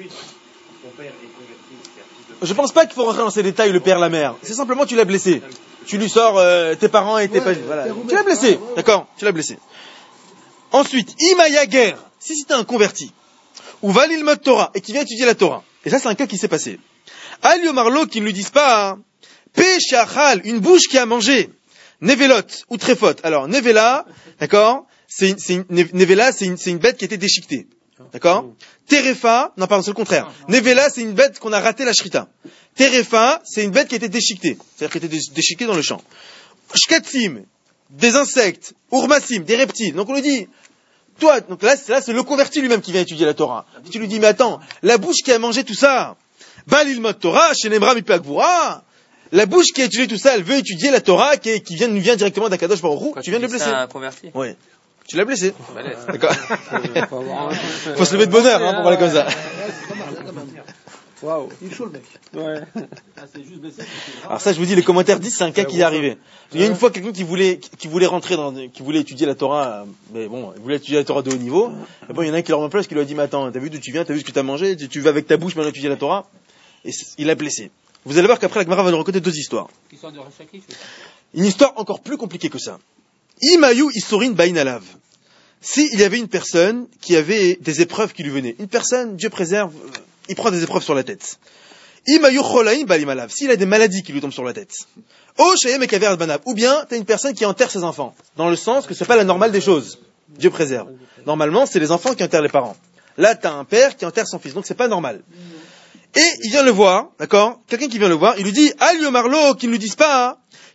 [SPEAKER 1] je pense pas qu'il faut rentrer dans ces détails, le père, la mère. C'est simplement, tu l'as blessé. Tu lui sors, euh, tes parents étaient
[SPEAKER 2] Ouais,
[SPEAKER 1] pas juifs. Voilà.
[SPEAKER 2] t'es
[SPEAKER 1] Tu l'as blessé.
[SPEAKER 2] ouais, ouais.
[SPEAKER 1] D'accord? Tu l'as blessé. Ensuite, Imaya guerre. Si c'était un converti. Ou Valil Mot Torah. Et qui vient étudier la Torah. Et ça, c'est un cas qui s'est passé. Al Yomarlo, qui ne lui disent pas, Peshachal, une bouche qui a mangé. Nevelot, ou Trefot. Alors, Nevela, d'accord? C'est une, c'est une, Nevela, c'est une, c'est une bête qui a été déchiquetée. D'accord? Terefa, non pardon, c'est le contraire. Nevela, c'est une bête qu'on a raté la shrita. Terefa, c'est une bête qui a été déchiquetée. C'est-à-dire qui a été dé- déchiquetée dans le champ. Shkatim, des insectes. Urmasim, des reptiles. Donc on lui dit, toi, donc là, c'est, là, c'est le converti lui-même qui vient étudier la Torah. Tu lui dis, mais attends, la bouche qui a mangé tout ça, Balil Mot Torah, Shenemra Mipakvura, la bouche qui a étudié tout ça, elle veut étudier la Torah qui, est- qui vient, nous vient directement d'Akadosh Baruch Hu,
[SPEAKER 6] Quand
[SPEAKER 1] tu viens de le
[SPEAKER 6] dis
[SPEAKER 1] blesser.
[SPEAKER 6] ça, un converti.
[SPEAKER 1] Oui. Tu l'as blessé.
[SPEAKER 6] Balèze.
[SPEAKER 1] D'accord.
[SPEAKER 4] Faut avoir un-
[SPEAKER 1] Faut se lever de bonheur, hein, pour parler comme ça.
[SPEAKER 2] Ouais, c'est pas mal, hein, quand même.
[SPEAKER 4] Waouh.
[SPEAKER 2] Il est chaud, le mec.
[SPEAKER 4] Ouais.
[SPEAKER 5] Ah, c'est juste blessé. c'est grave.
[SPEAKER 1] Alors ça, je vous dis, les commentaires disent, c'est un cas qui est arrivé. Il y a une fois quelqu'un qui voulait, qui voulait rentrer dans, qui voulait étudier la Torah, euh, mais bon, il voulait étudier la Torah de haut niveau. Et bon, il y en a un qui leur remplace, qui lui a dit, mais attends, t'as vu d'où tu viens, t'as vu ce que t'as mangé, tu, tu vas avec ta bouche maintenant étudier la Torah. Et c'est- il l'a blessé. Vous allez voir qu'après, la Gemara va nous raconter deux histoires.
[SPEAKER 5] Histoire de Rachaki, c'est ça.
[SPEAKER 1] Une histoire encore plus compliquée que ça. Imayu Isurin Bainalav. Si il y avait une personne qui avait des épreuves qui lui venaient, une personne, Dieu préserve, euh, il prend des épreuves sur la tête. Imayu Cholaim Balimalav. S'il a des maladies qui lui tombent sur la tête. Oh, Shayem Ekaver Albanab. Ou bien, t'as une personne qui enterre ses enfants. Dans le sens que c'est pas la normale des choses. Dieu préserve. Normalement, c'est les enfants qui enterrent les parents. Là, t'as un père qui enterre son fils. Donc c'est pas normal. Et il vient le voir, d'accord? Quelqu'un qui vient le voir, il lui dit, Al Yomarlo, qu'il ne lui dise pas,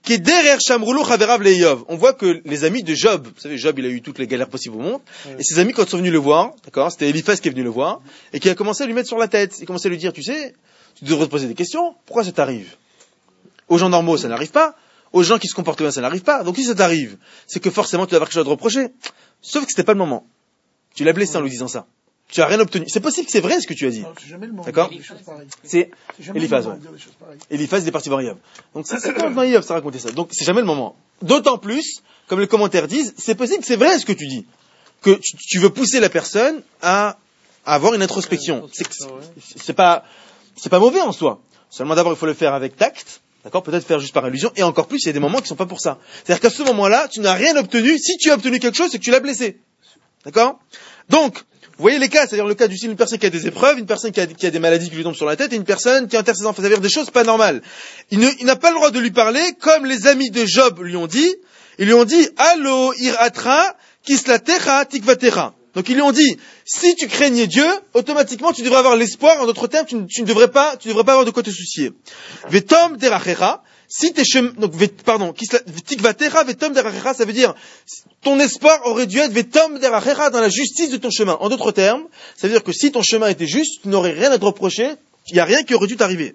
[SPEAKER 1] Keder Shamrulu Chaverav Le'Iyov. On voit que les amis de Job, vous savez, Job, il a eu toutes les galères possibles au monde, oui. Et ses amis, quand ils sont venus le voir, d'accord, c'était Eliphaz qui est venu le voir, et qui a commencé à lui mettre sur la tête. Il commençait à lui dire, tu sais, tu devrais te poser des questions, pourquoi ça t'arrive? Aux gens normaux, ça n'arrive pas. Aux gens qui se comportent bien, ça n'arrive pas. Donc si ça t'arrive, c'est que forcément tu vas avoir quelque chose à te reprocher. Sauf que c'était pas le moment. Tu l'as blessé en lui disant ça. Tu as rien obtenu. C'est possible que c'est vrai ce que tu as dit. D'accord? C'est Eliphaz. Ouais. Eliphaz, il est parti voir Iyov. Donc c'est quand dans Iyov, ça racontait ça. Donc c'est jamais le moment. D'autant plus, comme les commentaires disent, c'est possible que c'est vrai ce que tu dis. Que tu, tu veux pousser la personne à, à avoir une introspection. C'est, c'est pas, c'est pas mauvais en soi. Seulement d'abord, il faut le faire avec tact. D'accord? Peut-être faire juste par allusion. Et encore plus, il y a des moments qui sont pas pour ça. C'est-à-dire qu'à ce moment-là, tu n'as rien obtenu. Si tu as obtenu quelque chose, c'est que tu l'as blessé. D'accord? Donc, vous voyez les cas, c'est-à-dire le cas du style une personne qui a des épreuves, une personne qui a, qui a des maladies qui lui tombent sur la tête, et une personne qui enterre ses enfants, c'est-à-dire des choses pas normales. Il, ne, il n'a pas le droit de lui parler, comme les amis de Job lui ont dit. Ils lui ont dit, Allo iratra kislatecha tikvatecha. Donc ils lui ont dit, si tu craignais Dieu, automatiquement tu devrais avoir l'espoir. En d'autres termes, tu, ne, tu ne devrais pas, tu ne devrais pas avoir de quoi te soucier. Vetom derachecha. Si tes chemins, donc, pardon, tikvatecha vetom derachecha, ça veut dire, ton espoir aurait dû être vetom derachecha dans la justice de ton chemin. En d'autres termes, ça veut dire que si ton chemin était juste, tu n'aurais rien à te reprocher, il n'y a rien qui aurait dû t'arriver.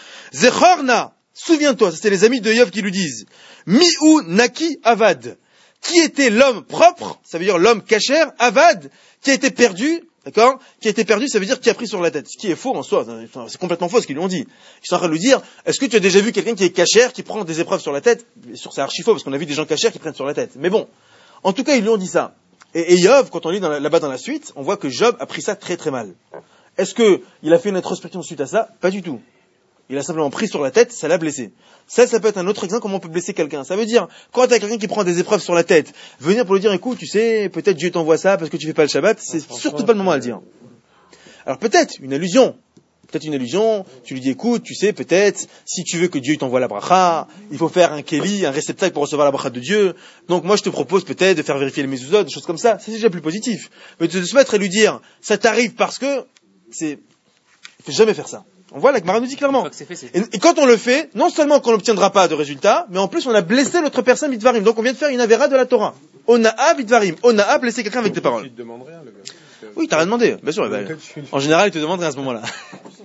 [SPEAKER 1] Zechorna, souviens-toi, c'est les amis de Yov qui lui disent, mi'u naki avad. Qui était l'homme propre, ça veut dire l'homme kasher, avad, qui a été perdu, d'accord? Qui a été perdu, ça veut dire qui a pris sur la tête. Ce qui est faux en soi, c'est complètement faux ce qu'ils lui ont dit. Ils sont en train de lui dire, est-ce que tu as déjà vu quelqu'un qui est kasher, qui prend des épreuves sur la tête? Bien sûr, c'est archi faux, parce qu'on a vu des gens kasher qui prennent sur la tête. Mais bon, en tout cas, ils lui ont dit ça. Et, et Yov, quand on lit dans la, là-bas dans la suite, on voit que Job a pris ça très très mal. Est-ce que il a fait une introspection suite à ça? Pas du tout. Il a simplement pris sur la tête, ça l'a blessé. Ça, ça peut être un autre exemple comment on peut blesser quelqu'un. Ça veut dire, quand tu as quelqu'un qui prend des épreuves sur la tête, venir pour lui dire, écoute, tu sais, peut-être Dieu t'envoie ça parce que tu fais pas le Shabbat, c'est surtout pas le moment à le dire. Alors peut-être, une allusion. Peut-être une allusion, tu lui dis, écoute, tu sais, peut-être, si tu veux que Dieu t'envoie la bracha, il faut faire un keli, un réceptacle pour recevoir la bracha de Dieu. Donc moi, je te propose peut-être de faire vérifier les mezuzot, des choses comme ça. C'est déjà plus positif. Mais de se mettre à lui dire, ça t'arrive parce que, c'est, il faut jamais faire ça. On voit, la Gemara nous dit clairement. Fait, fait. Et, et quand on le fait, non seulement qu'on n'obtiendra pas de résultat, mais en plus on a blessé l'autre personne bitvarim. Donc on vient de faire une avéra de la Torah. Ona'a bitvarim. Ona'a, blesser quelqu'un avec tes paroles.
[SPEAKER 5] Il te demande rien, le gars.
[SPEAKER 1] Oui, t'as rien demandé. Bien sûr. Ben, en général, il te demande rien à ce moment-là.
[SPEAKER 5] C'est un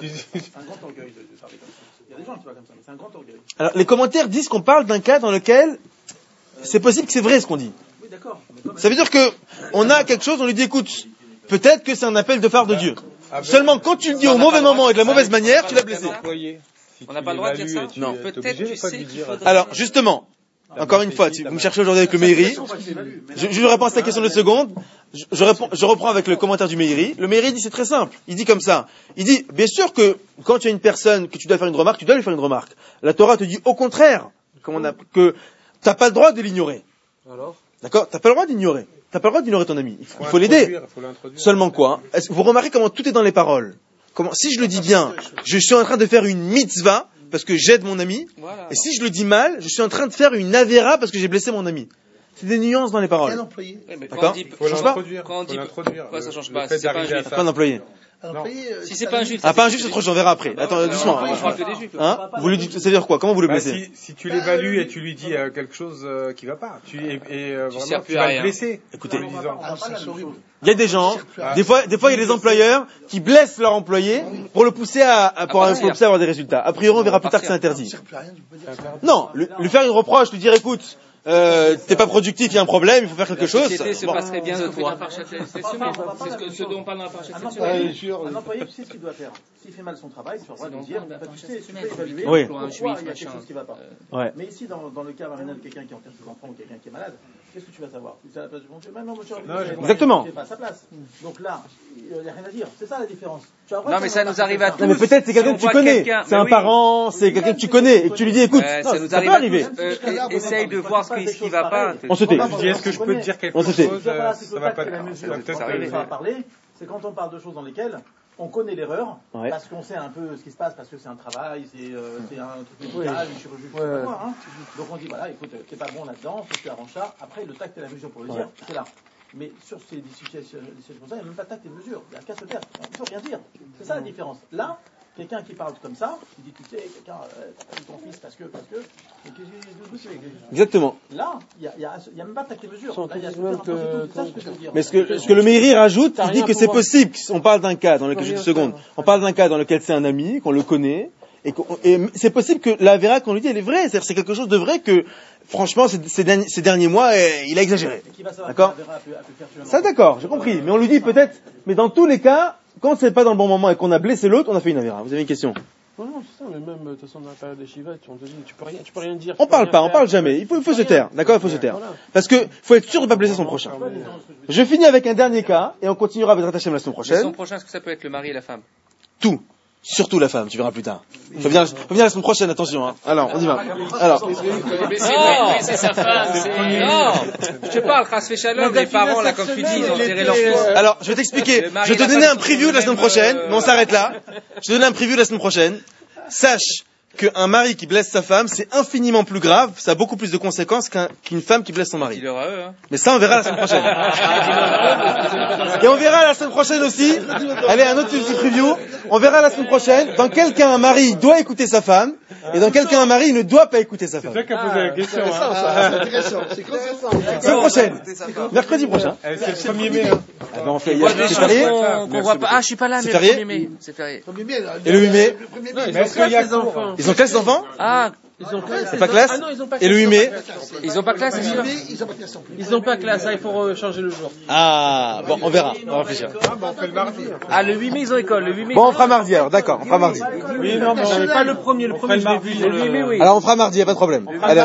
[SPEAKER 5] grand orgueil de parler comme ça. Il y a des gens qui parlent comme ça, mais c'est un grand orgueil.
[SPEAKER 1] Alors, les commentaires disent qu'on parle d'un cas dans lequel c'est possible que c'est vrai ce qu'on dit.
[SPEAKER 5] Oui, d'accord.
[SPEAKER 1] Ça veut dire que on a quelque chose, on lui dit, écoute, peut-être que c'est un appel de phare de Dieu. Ah, seulement quand tu le dis au mauvais moment et de la mauvaise manière, tu l'as blessé.
[SPEAKER 6] On n'a pas le droit de dire ça?
[SPEAKER 1] Non.
[SPEAKER 6] Peut-être tu sais qu'il faudrait...
[SPEAKER 1] Alors, justement, encore une fois, tu, vous me cherchez aujourd'hui avec le Meiri. Je, je réponds à cette question de seconde. Je, je, réponds, je reprends avec le commentaire du Meiri. Le Meiri dit c'est très simple. Il dit comme ça. Il dit, bien sûr que quand tu as une personne que tu dois faire une remarque, tu dois lui faire une remarque. La Torah te dit au contraire, comme on a, que t'as pas le droit de l'ignorer. Alors? D'accord? T'as pas le droit d'ignorer. T'as pas le droit d'ignorer ton ami. Il faut, il faut l'aider. Seulement quoi? Est-ce que vous remarquez comment tout est dans les paroles? Comment, si je le dis bien, je suis en train de faire une mitzvah parce que j'aide mon ami. Voilà. Et si je le dis mal, je suis en train de faire une avéra parce que j'ai blessé mon ami. C'est des nuances dans les paroles.
[SPEAKER 2] Quel employé?
[SPEAKER 1] D'accord?
[SPEAKER 5] Il faut l'introduire. Quand on dit,
[SPEAKER 6] quoi, ça change pas. C'est pas un juif.
[SPEAKER 1] Pas un employé.
[SPEAKER 6] Si c'est pas un juif.
[SPEAKER 1] Ah, pas un juif, c'est trop, j'en verrai après. Attends, doucement. Hein? Vous lui dites, ça veut dire quoi? Comment vous le blessez?
[SPEAKER 5] Bah, si, si tu l'évalues et tu lui dis euh, quelque chose euh, qui va pas, tu, et, et euh, vraiment, tu vas le blesser.
[SPEAKER 1] Écoutez. Il y a des gens, des fois, des fois, il y a des employeurs qui blessent leur employé pour le pousser à, à pour, pour pousser à avoir des résultats. A priori, on verra plus tard que c'est interdit. Non, lui, lui faire une reproche, lui dire, écoute, Euh, t'es pas productif, il y a un problème, il faut faire quelque chose.
[SPEAKER 6] La société se
[SPEAKER 1] bon.
[SPEAKER 6] passerait bien de toi. C'est ce dont on parle dans la parachute sexuelle.
[SPEAKER 5] Un employé, tu sais ce qu'il doit faire. S'il fait mal son travail, tu auras le droit de dire, tu sais, tu peux évaluer
[SPEAKER 1] oui.
[SPEAKER 5] pourquoi il y a quelque chose qui va pas.
[SPEAKER 1] Ouais.
[SPEAKER 5] Mais ici, dans, dans le cas marinal de quelqu'un qui enterre ses enfants ou quelqu'un qui est malade, qu'est-ce que tu vas savoir? Tu es à la place du bon Dieu. Même non, monsieur,
[SPEAKER 1] exactement.
[SPEAKER 5] Tu pas à sa place. Donc là, il n'y a rien à dire. C'est ça la différence.
[SPEAKER 6] Non, mais ça nous arrive à tous.
[SPEAKER 1] Non, mais peut-être c'est quelqu'un que tu connais. C'est un parent, c'est quelqu'un que tu connais et que tu lui dis, écoute, ça peut arriver.
[SPEAKER 6] Essaye de voir ce qui va pas.
[SPEAKER 1] On se tait.
[SPEAKER 5] Je dis, est-ce que je peux te dire quelque chose? Ça va pas parler. C'est quand on parle de choses dans lesquelles on connaît l'erreur, ouais. Parce qu'on sait un peu ce qui se passe, parce que c'est un travail, c'est, euh, c'est un truc médical, une chirurgie, je sais pas quoi, hein. Donc on dit, voilà, écoute, t'es pas bon là-dedans, faut que tu arranges ça. Après, le tact et la mesure pour le dire, ouais. C'est là. Mais sur ces situations comme ça, il n'y a même pas de tact et de mesure. Il n'y a qu'à se taire. Il ne faut rien dire. C'est ça la différence. Là, quelqu'un qui parle comme ça, il dit, tu sais, quelqu'un, euh, t'as pas vu ton fils parce que, parce que, et que
[SPEAKER 1] Exactement.
[SPEAKER 5] là, il n'y a, y a, y a même pas de mesure. Là, il y a ce que, c'est ça ce que je veux dire.
[SPEAKER 1] Mais ce que, ce que le Meiri rajoute, il dit que c'est possible. On parle d'un cas dans lequel, juste une seconde, on parle d'un cas dans lequel c'est un ami, qu'on le connaît, et, et c'est possible que la vera qu'on lui dit, elle est vraie. C'est-à-dire c'est quelque chose de vrai que, franchement, ces, ces, derniers, ces derniers mois, eh, il a exagéré. D'accord? Ça, d'accord, j'ai compris. Mais on lui dit peut-être, mais dans tous les cas, quand c'est pas dans le bon moment et qu'on a blessé l'autre, on a fait une avera. Vous avez une question?
[SPEAKER 4] Non, non, c'est ça, mais même, de toute façon, dans la période des Shiva, on te dit, tu peux rien, tu peux rien dire.
[SPEAKER 1] On parle pas, on parle jamais. Il faut, il faut se taire. D'accord? Il faut se taire. Parce que, faut être sûr de pas blesser son prochain. Je finis avec un dernier cas, et on continuera avec Ratachem la semaine prochaine.
[SPEAKER 6] Son prochain, est-ce que ça peut être le mari et la femme?
[SPEAKER 1] Tout. Surtout la femme, tu verras plus tard. Faut venir, faut venir la semaine prochaine, attention, hein. Alors, on y va. Alors.
[SPEAKER 6] Mais c'est, c'est sa femme, c'est, non! Je te parle, Chas Shalom, les parents, là, comme tu dis, ils ont tiré leur fils.
[SPEAKER 1] Alors, je vais t'expliquer. Je vais te donner un preview de la semaine prochaine, mais on s'arrête là. Je vais te donner un preview de la semaine prochaine. Sache qu'un mari qui blesse sa femme, c'est infiniment plus grave, ça a beaucoup plus de conséquences qu'un, qu'une femme qui blesse son mari.
[SPEAKER 6] Dis-leur à eux, hein.
[SPEAKER 1] Mais ça, on verra la semaine prochaine. Et on verra la semaine prochaine aussi. Allez, un autre petit preview. On verra la semaine prochaine dans quel cas un mari doit écouter sa femme et dans quel cas un mari ne doit pas écouter sa femme.
[SPEAKER 4] C'est toi qui as posé la question.
[SPEAKER 2] C'est intéressant, c'est intéressant.
[SPEAKER 1] Semaine prochaine. Mercredi prochain.
[SPEAKER 4] C'est le premier mai. Hein.
[SPEAKER 1] Ah ben on fait,
[SPEAKER 6] Moi,
[SPEAKER 1] c'est
[SPEAKER 6] des choses
[SPEAKER 1] férié.
[SPEAKER 6] qu'on, qu'on voit pas. Ah, je suis pas là,
[SPEAKER 1] C'est
[SPEAKER 6] mais
[SPEAKER 1] férié
[SPEAKER 6] le premier mai. C'est férié.
[SPEAKER 1] Et le huit mai.
[SPEAKER 2] Le premier
[SPEAKER 4] Mais
[SPEAKER 2] mai,
[SPEAKER 4] est-ce qu'il y a cours, hein?
[SPEAKER 1] Ils ont classe d'enfants?
[SPEAKER 6] Ah,
[SPEAKER 4] Ils ont classe.
[SPEAKER 1] C'est pas classe?
[SPEAKER 4] Ah non, ils ont pas
[SPEAKER 1] Et le huit mai?
[SPEAKER 6] ils ont pas classe, c'est sûr?
[SPEAKER 2] ils ont pas de classe en plus.
[SPEAKER 4] Ils ont pas classe, ah, il faut euh, changer le jour.
[SPEAKER 1] Ah, bon, on verra. On va réfléchir.
[SPEAKER 4] Ah, bah, on fait le mardi.
[SPEAKER 6] Ah, le huit mai, ils ont école. Le huit mai.
[SPEAKER 1] Bon, on fera mardi alors, d'accord, on fera mardi.
[SPEAKER 4] Oui, non, mais on n'est pas le premier, le premier, je l'ai vu.
[SPEAKER 6] Le huit mai, oui.
[SPEAKER 1] Alors on fera mardi, y a pas de problème. Allez.